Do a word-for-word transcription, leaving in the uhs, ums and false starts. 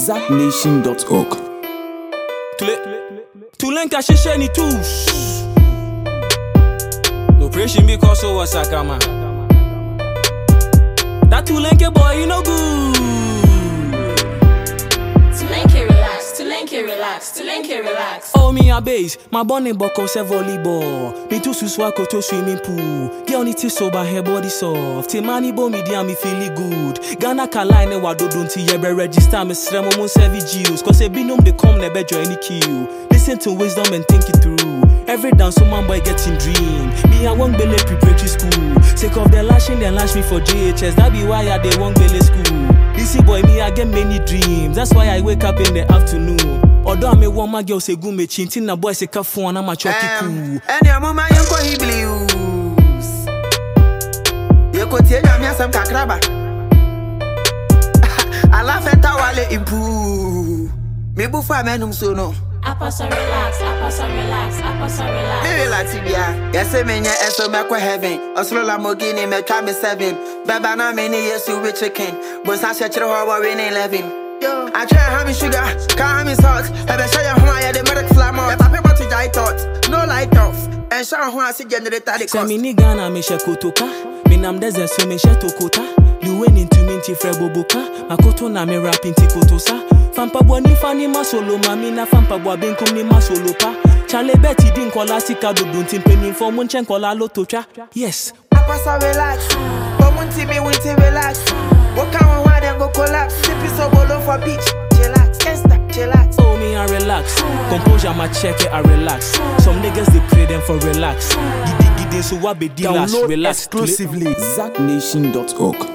zack nation dot org. Tulenka shesheni tous. No pressure because so was Sakama. That Tulenke boy, you no good. Tulenke relax, Tulenke relax, Tulenke relax. Oh me a base, my bonny boko se volleyball. Me too suswako to swimming pool. Girl need to sober her body soft. Timani bo me dia me feeling good. Ghana kaline wa do don't yebe register me sremo mon servi G's. Cause e binum de come ne bejo any kill. Listen to wisdom and think it through. Every dance so man boy getting dream. Me I won't belay preparatory school. Sake of the lashing then lash me for J H S. That be why I they won't belay school. This boy me I get many dreams. That's why I wake up in the afternoon. Although I'm a woman girl say go me chintin na boy say ka phone I'm a chocky cool. And your mama yanko he blues. You could tell me some kakraba. I laugh at wale improve. Me bufa menum so no. Apostle relax, apostle relax, apostle relax. Me relax ya. Yes me nya eso me kwa heaven. Oslo la mogini me twa me seven. Baba na me ni yesu we chicken. But sa se chire ho we ni eleven. I try have me sugar, can't have me salt. I be show you how I the medic flam out. I pay to die thought, no light off. And show how I see generator the cost. Say me ni Ghana me she kotoka. Me nam desert so me she tokota. Luwen into minti frebo boka. Makoto na me rap inti kotosa. Fampa bwa ni fani masolo mami na fampa bwa benkum ni masolo pa. Chale beti din kola sika do duntin penin for mun chen kola lotocha. Yes. Papa relax, but munti me winti relax. What kind of why them go collapse? Sippy so bolo for beach. Chillax, can't stop, chillax. Oh me I relax. Composure my check it I relax. Some niggas they pray them for relax. Gidi gidi so what be dealers relax exclusively zack nation dot org.